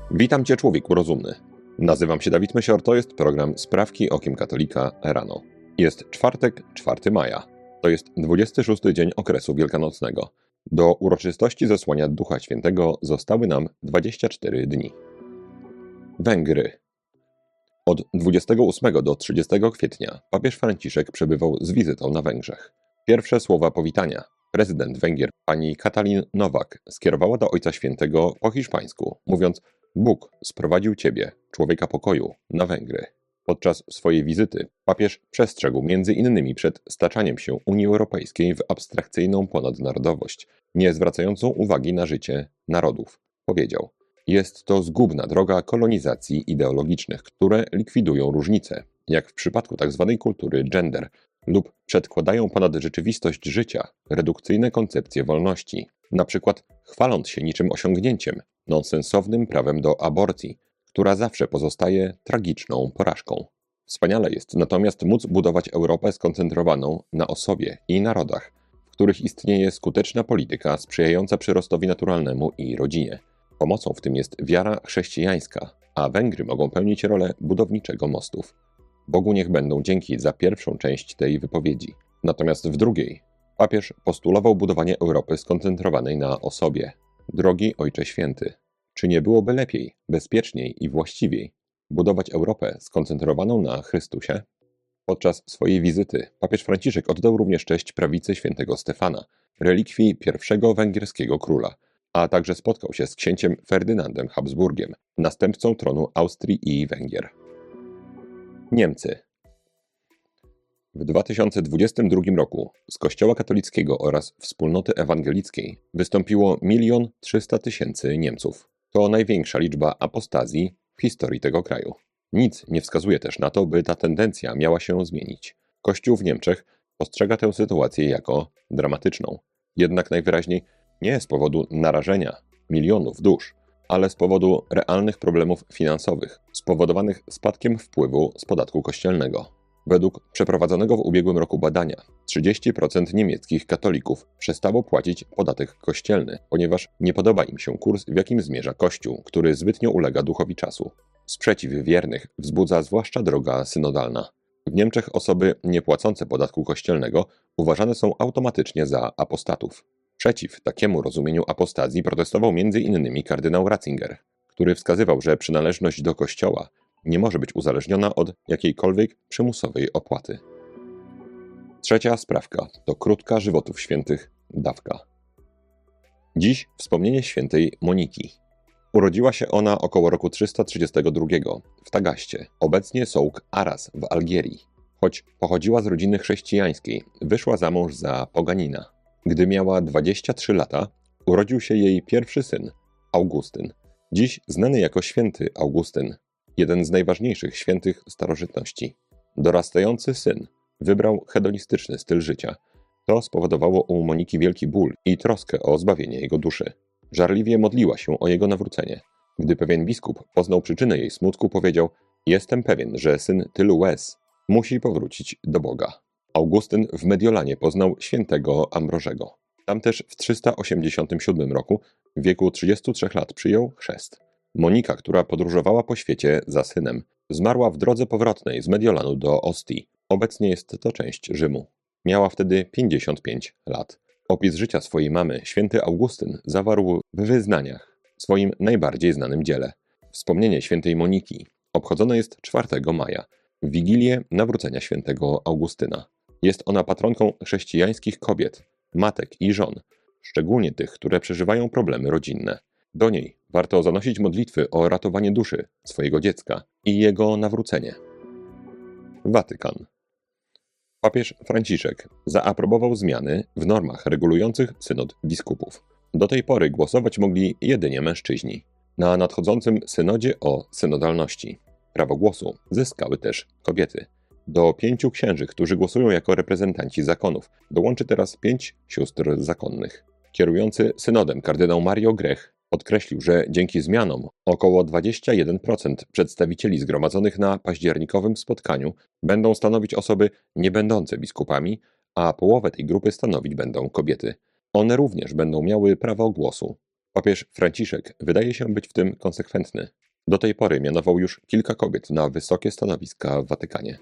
Witam Cię, człowieku rozumny. Nazywam się Dawid Mysior, to jest program Sprawki okiem katolika rano. Jest czwartek, 4 maja. To jest 26 dzień okresu wielkanocnego. Do uroczystości zesłania Ducha Świętego zostały nam 24 dni. Węgry. Od 28 do 30 kwietnia papież Franciszek przebywał z wizytą na Węgrzech. Pierwsze słowa powitania prezydent Węgier, pani Katalin Nowak, skierowała do Ojca Świętego po hiszpańsku, mówiąc: Bóg sprowadził Ciebie, człowieka pokoju, na Węgry. Podczas swojej wizyty papież przestrzegł m.in. przed staczaniem się Unii Europejskiej w abstrakcyjną ponadnarodowość, nie zwracającą uwagi na życie narodów. Powiedział: jest to zgubna droga kolonizacji ideologicznych, które likwidują różnice, jak w przypadku tzw. kultury gender, lub przedkładają ponad rzeczywistość życia redukcyjne koncepcje wolności, na przykład chwaląc się niczym osiągnięciem, nonsensownym prawem do aborcji, która zawsze pozostaje tragiczną porażką. Wspaniale jest natomiast móc budować Europę skoncentrowaną na osobie i narodach, w których istnieje skuteczna polityka sprzyjająca przyrostowi naturalnemu i rodzinie. Pomocą w tym jest wiara chrześcijańska, a Węgry mogą pełnić rolę budowniczego mostów. Bogu niech będą dzięki za pierwszą część tej wypowiedzi. Natomiast w drugiej papież postulował budowanie Europy skoncentrowanej na osobie. Drogi Ojcze Święty, czy nie byłoby lepiej, bezpieczniej i właściwiej budować Europę skoncentrowaną na Chrystusie? Podczas swojej wizyty papież Franciszek oddał również cześć prawicy świętego Stefana, relikwii pierwszego węgierskiego króla, a także spotkał się z księciem Ferdynandem Habsburgiem, następcą tronu Austrii i Węgier. Niemcy. W 2022 roku z Kościoła katolickiego oraz wspólnoty ewangelickiej wystąpiło 1 300 000 Niemców. To największa liczba apostazji w historii tego kraju. Nic nie wskazuje też na to, by ta tendencja miała się zmienić. Kościół w Niemczech postrzega tę sytuację jako dramatyczną. Jednak najwyraźniej nie z powodu narażenia milionów dusz, ale z powodu realnych problemów finansowych spowodowanych spadkiem wpływu z podatku kościelnego. Według przeprowadzonego w ubiegłym roku badania 30% niemieckich katolików przestało płacić podatek kościelny, ponieważ nie podoba im się kurs, w jakim zmierza Kościół, który zbytnio ulega duchowi czasu. Sprzeciw wiernych wzbudza zwłaszcza droga synodalna. W Niemczech osoby niepłacące podatku kościelnego uważane są automatycznie za apostatów. Przeciw takiemu rozumieniu apostazji protestował m.in. kardynał Ratzinger, który wskazywał, że przynależność do Kościoła nie może być uzależniona od jakiejkolwiek przymusowej opłaty. Trzecia sprawka to krótka żywotów świętych dawka. Dziś wspomnienie świętej Moniki. Urodziła się ona około roku 332 w Tagaście, obecnie sołk Aras w Algierii. Choć pochodziła z rodziny chrześcijańskiej, wyszła za mąż za poganina. Gdy miała 23 lata, urodził się jej pierwszy syn, Augustyn. Dziś znany jako święty Augustyn, jeden z najważniejszych świętych starożytności. Dorastający syn wybrał hedonistyczny styl życia. To spowodowało u Moniki wielki ból i troskę o zbawienie jego duszy. Żarliwie modliła się o jego nawrócenie. Gdy pewien biskup poznał przyczynę jej smutku, powiedział: jestem pewien, że syn tylu łez musi powrócić do Boga. Augustyn w Mediolanie poznał świętego Ambrożego. Tam też w 387 roku, w wieku 33 lat, przyjął chrzest. Monika, która podróżowała po świecie za synem, zmarła w drodze powrotnej z Mediolanu do Ostii. Obecnie jest to część Rzymu. Miała wtedy 55 lat. Opis życia swojej mamy święty Augustyn zawarł w Wyznaniach, swoim najbardziej znanym dziele. Wspomnienie świętej Moniki obchodzone jest 4 maja, w Wigilię Nawrócenia świętego Augustyna. Jest ona patronką chrześcijańskich kobiet, matek i żon, szczególnie tych, które przeżywają problemy rodzinne. Do niej warto zanosić modlitwy o ratowanie duszy swojego dziecka i jego nawrócenie. Watykan. Papież Franciszek zaaprobował zmiany w normach regulujących synod biskupów. Do tej pory głosować mogli jedynie mężczyźni. Na nadchodzącym synodzie o synodalności prawo głosu zyskały też kobiety. Do 5 księży, którzy głosują jako reprezentanci zakonów, dołączy teraz 5 sióstr zakonnych. Kierujący synodem kardynał Mario Grech podkreślił, że dzięki zmianom około 21% przedstawicieli zgromadzonych na październikowym spotkaniu będą stanowić osoby niebędące biskupami, a połowę tej grupy stanowić będą kobiety. One również będą miały prawo głosu. Papież Franciszek wydaje się być w tym konsekwentny. Do tej pory mianował już kilka kobiet na wysokie stanowiska w Watykanie.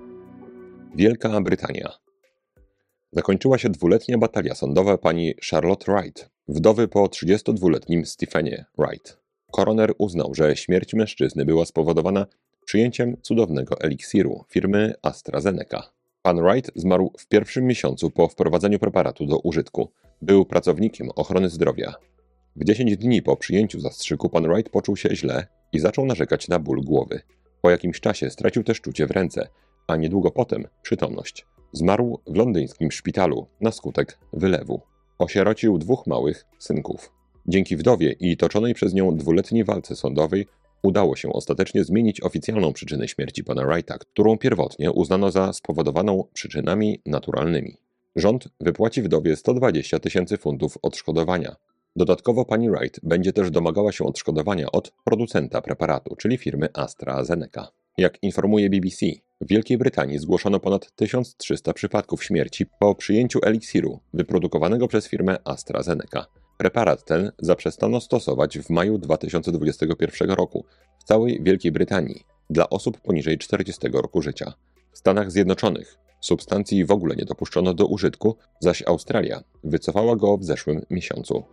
Wielka Brytania. Zakończyła się 2-letnia batalia sądowa pani Charlotte Wright, wdowy po 32-letnim Stephenie Wright. Koroner uznał, że śmierć mężczyzny była spowodowana przyjęciem cudownego eliksiru firmy AstraZeneca. Pan Wright zmarł w pierwszym miesiącu po wprowadzeniu preparatu do użytku. Był pracownikiem ochrony zdrowia. W 10 dni po przyjęciu zastrzyku pan Wright poczuł się źle i zaczął narzekać na ból głowy. Po jakimś czasie stracił też czucie w ręce, a niedługo potem przytomność. Zmarł w londyńskim szpitalu na skutek wylewu. Osierocił 2 małych synków. Dzięki wdowie i toczonej przez nią 2-letniej walce sądowej udało się ostatecznie zmienić oficjalną przyczynę śmierci pana Wrighta, którą pierwotnie uznano za spowodowaną przyczynami naturalnymi. Rząd wypłaci wdowie 120 000 funtów odszkodowania. Dodatkowo pani Wright będzie też domagała się odszkodowania od producenta preparatu, czyli firmy AstraZeneca. Jak informuje BBC, w Wielkiej Brytanii zgłoszono ponad 1300 przypadków śmierci po przyjęciu eliksiru wyprodukowanego przez firmę AstraZeneca. Preparat ten zaprzestano stosować w maju 2021 roku w całej Wielkiej Brytanii dla osób poniżej 40 roku życia. W Stanach Zjednoczonych substancji w ogóle nie dopuszczono do użytku, zaś Australia wycofała go w zeszłym miesiącu.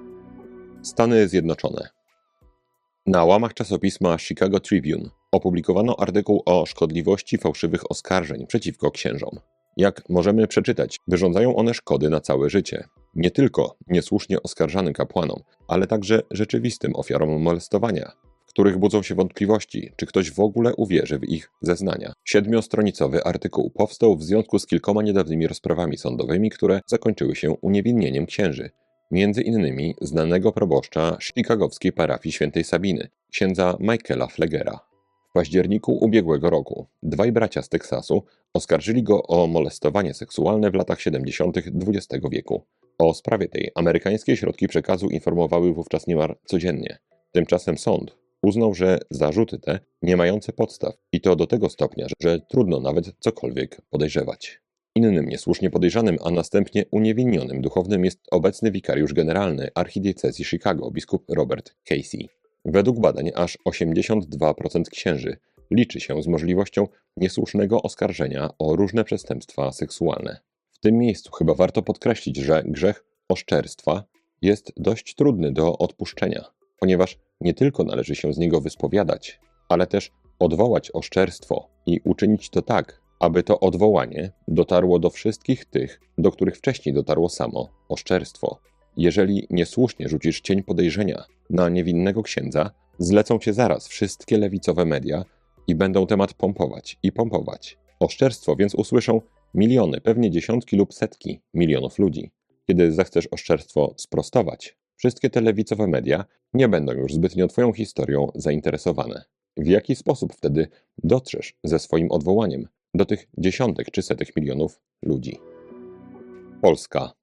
Stany Zjednoczone. Na łamach czasopisma Chicago Tribune opublikowano artykuł o szkodliwości fałszywych oskarżeń przeciwko księżom. Jak możemy przeczytać, wyrządzają one szkody na całe życie. Nie tylko niesłusznie oskarżanym kapłanom, ale także rzeczywistym ofiarom molestowania, w których budzą się wątpliwości, czy ktoś w ogóle uwierzy w ich zeznania. 7-stronicowy artykuł powstał w związku z kilkoma niedawnymi rozprawami sądowymi, które zakończyły się uniewinnieniem księży. Między innymi znanego proboszcza chicagowskiej parafii świętej Sabiny, księdza Michaela Flegera. W październiku ubiegłego roku 2 bracia z Teksasu oskarżyli go o molestowanie seksualne w latach 70. XX wieku. O sprawie tej amerykańskie środki przekazu informowały wówczas niemal codziennie. Tymczasem sąd uznał, że zarzuty te nie mające podstaw i to do tego stopnia, że trudno nawet cokolwiek podejrzewać. Innym niesłusznie podejrzanym, a następnie uniewinionym duchownym jest obecny wikariusz generalny archidiecezji Chicago, biskup Robert Casey. Według badań aż 82% księży liczy się z możliwością niesłusznego oskarżenia o różne przestępstwa seksualne. W tym miejscu chyba warto podkreślić, że grzech oszczerstwa jest dość trudny do odpuszczenia, ponieważ nie tylko należy się z niego wyspowiadać, ale też odwołać oszczerstwo i uczynić to tak, aby to odwołanie dotarło do wszystkich tych, do których wcześniej dotarło samo oszczerstwo. Jeżeli niesłusznie rzucisz cień podejrzenia na niewinnego księdza, zlecą cię zaraz wszystkie lewicowe media i będą temat pompować i pompować. Oszczerstwo więc usłyszą miliony, pewnie dziesiątki lub setki milionów ludzi. Kiedy zechcesz oszczerstwo sprostować, wszystkie te lewicowe media nie będą już zbytnio twoją historią zainteresowane. W jaki sposób wtedy dotrzesz ze swoim odwołaniem do tych dziesiątek czy setek milionów ludzi? Polska.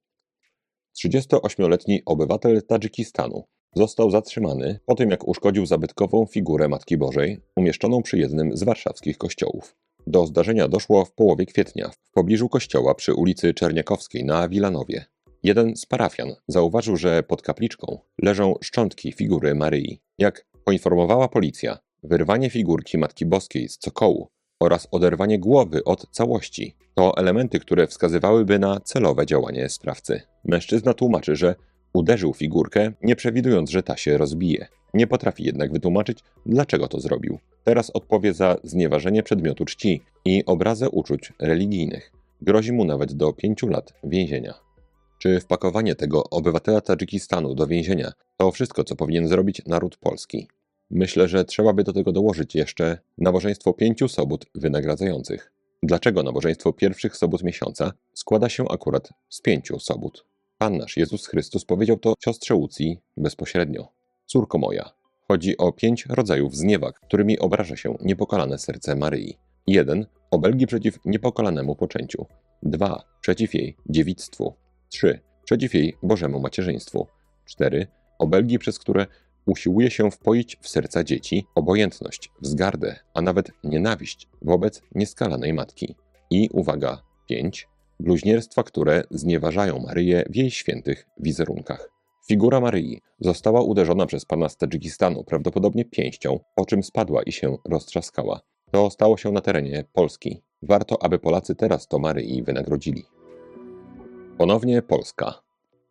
38-letni obywatel Tadżykistanu został zatrzymany po tym, jak uszkodził zabytkową figurę Matki Bożej umieszczoną przy jednym z warszawskich kościołów. Do zdarzenia doszło w połowie kwietnia w pobliżu kościoła przy ulicy Czerniakowskiej na Wilanowie. Jeden z parafian zauważył, że pod kapliczką leżą szczątki figury Maryi. Jak poinformowała policja, wyrwanie figurki Matki Boskiej z cokołu oraz oderwanie głowy od całości to elementy, które wskazywałyby na celowe działanie sprawcy. Mężczyzna tłumaczy, że uderzył figurkę, nie przewidując, że ta się rozbije. Nie potrafi jednak wytłumaczyć, dlaczego to zrobił. Teraz odpowie za znieważenie przedmiotu czci i obrazę uczuć religijnych. Grozi mu nawet do 5 lat więzienia. Czy wpakowanie tego obywatela Tadżykistanu do więzienia to wszystko, co powinien zrobić naród polski? Myślę, że trzeba by do tego dołożyć jeszcze nabożeństwo 5 sobót wynagradzających. Dlaczego nabożeństwo pierwszych sobót miesiąca składa się akurat z 5 sobót? Pan nasz Jezus Chrystus powiedział to siostrze Łucji bezpośrednio. Córko moja, chodzi o 5 rodzajów zniewag, którymi obraża się niepokalane serce Maryi. 1. Obelgi przeciw niepokalanemu poczęciu. 2. Przeciw jej dziewictwu. 3. Przeciw jej Bożemu macierzyństwu. 4. Obelgi, przez które usiłuje się wpoić w serca dzieci obojętność, wzgardę, a nawet nienawiść wobec nieskalanej matki. I uwaga, 5. Bluźnierstwa, które znieważają Maryję w jej świętych wizerunkach. Figura Maryi została uderzona przez pana z Tadżykistanu, prawdopodobnie pięścią, po czym spadła i się roztrzaskała. To stało się na terenie Polski. Warto, aby Polacy teraz to Maryi wynagrodzili. Ponownie Polska.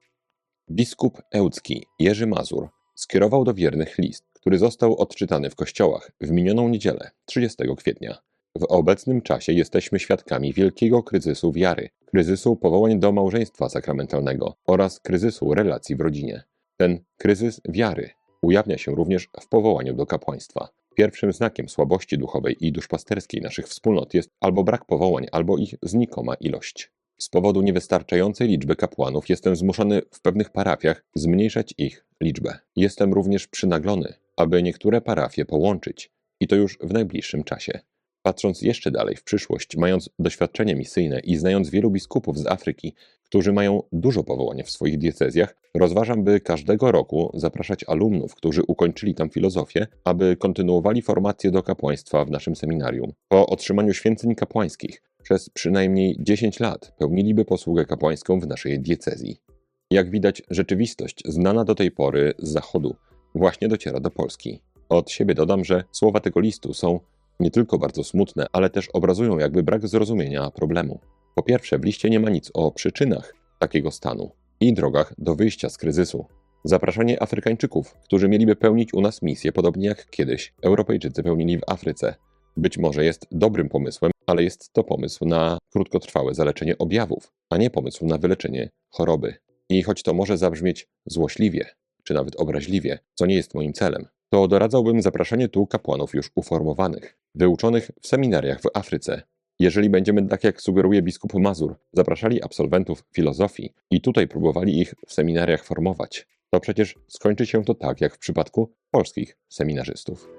Biskup ełcki Jerzy Mazur skierował do wiernych list, który został odczytany w kościołach w minioną niedzielę, 30 kwietnia. W obecnym czasie jesteśmy świadkami wielkiego kryzysu wiary, kryzysu powołań do małżeństwa sakramentalnego oraz kryzysu relacji w rodzinie. Ten kryzys wiary ujawnia się również w powołaniu do kapłaństwa. Pierwszym znakiem słabości duchowej i duszpasterskiej naszych wspólnot jest albo brak powołań, albo ich znikoma ilość. Z powodu niewystarczającej liczby kapłanów jestem zmuszony w pewnych parafiach zmniejszać ich liczbę. Jestem również przynaglony, aby niektóre parafie połączyć i to już w najbliższym czasie. Patrząc jeszcze dalej w przyszłość, mając doświadczenie misyjne i znając wielu biskupów z Afryki, którzy mają dużo powołań w swoich diecezjach, rozważam, by każdego roku zapraszać alumnów, którzy ukończyli tam filozofię, aby kontynuowali formację do kapłaństwa w naszym seminarium. Po otrzymaniu święceń kapłańskich przez przynajmniej 10 lat pełniliby posługę kapłańską w naszej diecezji. Jak widać, rzeczywistość znana do tej pory z Zachodu właśnie dociera do Polski. Od siebie dodam, że słowa tego listu są nie tylko bardzo smutne, ale też obrazują jakby brak zrozumienia problemu. Po pierwsze, w liście nie ma nic o przyczynach takiego stanu i drogach do wyjścia z kryzysu. Zapraszanie Afrykańczyków, którzy mieliby pełnić u nas misję, podobnie jak kiedyś Europejczycy pełnili w Afryce, być może jest dobrym pomysłem, ale jest to pomysł na krótkotrwałe zaleczenie objawów, a nie pomysł na wyleczenie choroby. I choć to może zabrzmieć złośliwie, czy nawet obraźliwie, co nie jest moim celem, to doradzałbym zapraszanie tu kapłanów już uformowanych, wyuczonych w seminariach w Afryce. Jeżeli będziemy, tak jak sugeruje biskup Mazur, zapraszali absolwentów filozofii i tutaj próbowali ich w seminariach formować, to przecież skończy się to tak, jak w przypadku polskich seminarzystów.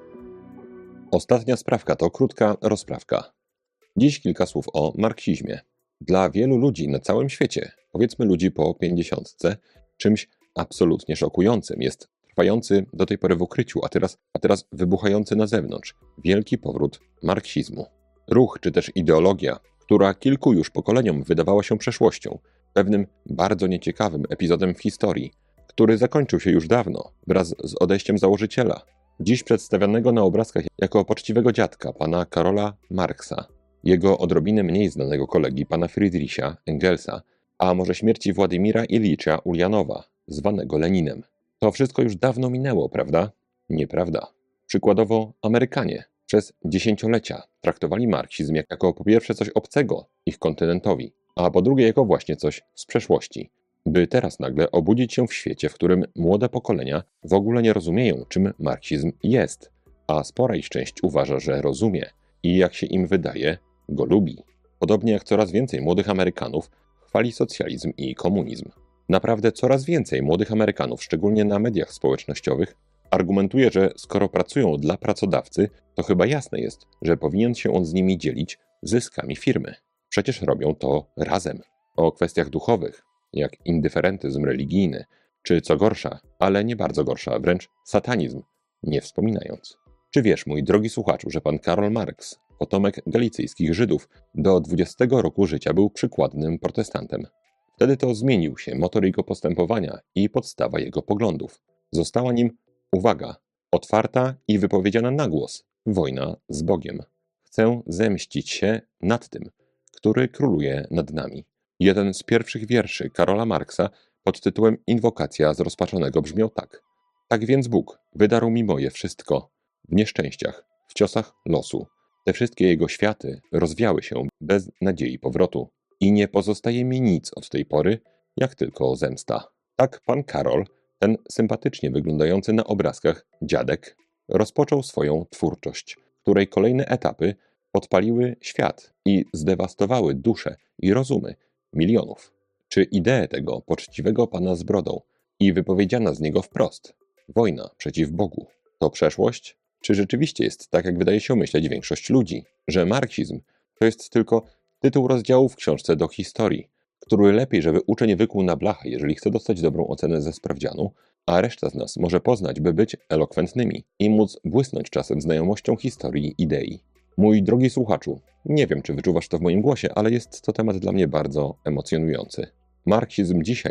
Ostatnia sprawka to krótka rozprawka. Dziś kilka słów o marksizmie. Dla wielu ludzi na całym świecie, powiedzmy ludzi po 50, czymś absolutnie szokującym jest trwający do tej pory w ukryciu, a teraz wybuchający na zewnątrz wielki powrót marksizmu. Ruch czy też ideologia, która kilku już pokoleniom wydawała się przeszłością, pewnym bardzo nieciekawym epizodem w historii, który zakończył się już dawno wraz z odejściem założyciela, dziś przedstawianego na obrazkach jako poczciwego dziadka pana Karola Marksa, jego odrobinę mniej znanego kolegi pana Friedricha Engelsa, a może śmierci Władimira Ilicza Uljanowa, zwanego Leninem. To wszystko już dawno minęło, prawda? Nieprawda. Przykładowo Amerykanie przez dziesięciolecia traktowali marksizm jako po pierwsze coś obcego ich kontynentowi, a po drugie jako właśnie coś z przeszłości. By teraz nagle obudzić się w świecie, w którym młode pokolenia w ogóle nie rozumieją, czym marksizm jest, a spora ich część uważa, że rozumie i jak się im wydaje, go lubi. Podobnie jak coraz więcej młodych Amerykanów chwali socjalizm i komunizm. Naprawdę coraz więcej młodych Amerykanów, szczególnie na mediach społecznościowych, argumentuje, że skoro pracują dla pracodawcy, to chyba jasne jest, że powinien się on z nimi dzielić zyskami firmy. Przecież robią to razem. O kwestiach duchowych, jak indyferentyzm religijny, czy co gorsza, ale nie bardzo gorsza, wręcz satanizm, nie wspominając. Czy wiesz, mój drogi słuchaczu, że pan Karol Marx, potomek galicyjskich Żydów, do 20 roku życia był przykładnym protestantem? Wtedy to zmienił się motor jego postępowania i podstawa jego poglądów. Została nim, uwaga, otwarta i wypowiedziana na głos wojna z Bogiem. Chcę zemścić się nad tym, który króluje nad nami. Jeden z pierwszych wierszy Karola Marksa pod tytułem Inwokacja zrozpaczonego brzmiał tak. Tak więc Bóg wydarł mi moje wszystko w nieszczęściach, w ciosach losu. Te wszystkie jego światy rozwiały się bez nadziei powrotu. I nie pozostaje mi nic od tej pory, jak tylko zemsta. Tak pan Karol, ten sympatycznie wyglądający na obrazkach dziadek, rozpoczął swoją twórczość, której kolejne etapy podpaliły świat i zdewastowały dusze i rozumy milionów. Czy ideę tego poczciwego pana z brodą i wypowiedziana z niego wprost wojna przeciw Bogu to przeszłość? Czy rzeczywiście jest tak, jak wydaje się myśleć większość ludzi, że marksizm to jest tylko tytuł rozdziału w książce do historii, który lepiej, żeby uczeń wykuł na blachę, jeżeli chce dostać dobrą ocenę ze sprawdzianu, a reszta z nas może poznać, by być elokwentnymi i móc błysnąć czasem znajomością historii i idei. Mój drogi słuchaczu, nie wiem, czy wyczuwasz to w moim głosie, ale jest to temat dla mnie bardzo emocjonujący. Marksizm dzisiaj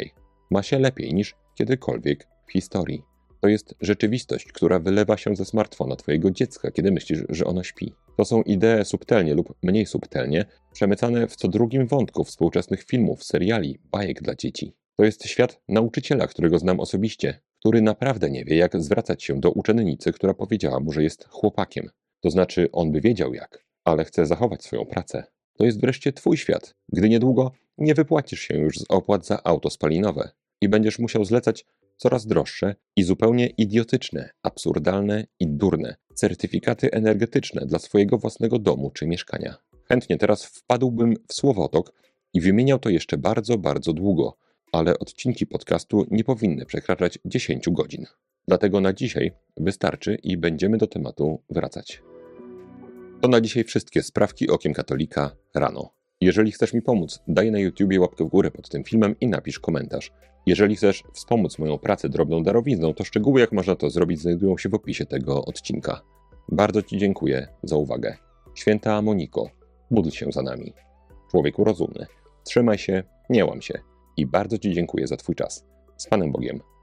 ma się lepiej niż kiedykolwiek w historii. To jest rzeczywistość, która wylewa się ze smartfona twojego dziecka, kiedy myślisz, że ono śpi. To są idee subtelnie lub mniej subtelnie przemycane w co drugim wątku współczesnych filmów, seriali, bajek dla dzieci. To jest świat nauczyciela, którego znam osobiście, który naprawdę nie wie, jak zwracać się do uczennicy, która powiedziała mu, że jest chłopakiem. To znaczy, on by wiedział jak, ale chce zachować swoją pracę. To jest wreszcie twój świat, gdy niedługo nie wypłacisz się już z opłat za auto spalinowe i będziesz musiał zlecać coraz droższe i zupełnie idiotyczne, absurdalne i durne certyfikaty energetyczne dla swojego własnego domu czy mieszkania. Chętnie teraz wpadłbym w słowotok i wymieniał to jeszcze bardzo, bardzo długo, ale odcinki podcastu nie powinny przekraczać 10 godzin. Dlatego na dzisiaj wystarczy i będziemy do tematu wracać. To na dzisiaj wszystkie sprawki okiem katolika rano. Jeżeli chcesz mi pomóc, daj na YouTubie łapkę w górę pod tym filmem i napisz komentarz. Jeżeli chcesz wspomóc moją pracę drobną darowizną, to szczegóły, jak można to zrobić, znajdują się w opisie tego odcinka. Bardzo Ci dziękuję za uwagę. Święta Moniko, módl się za nami. Człowieku rozumny, trzymaj się, nie łam się i bardzo Ci dziękuję za Twój czas. Z Panem Bogiem.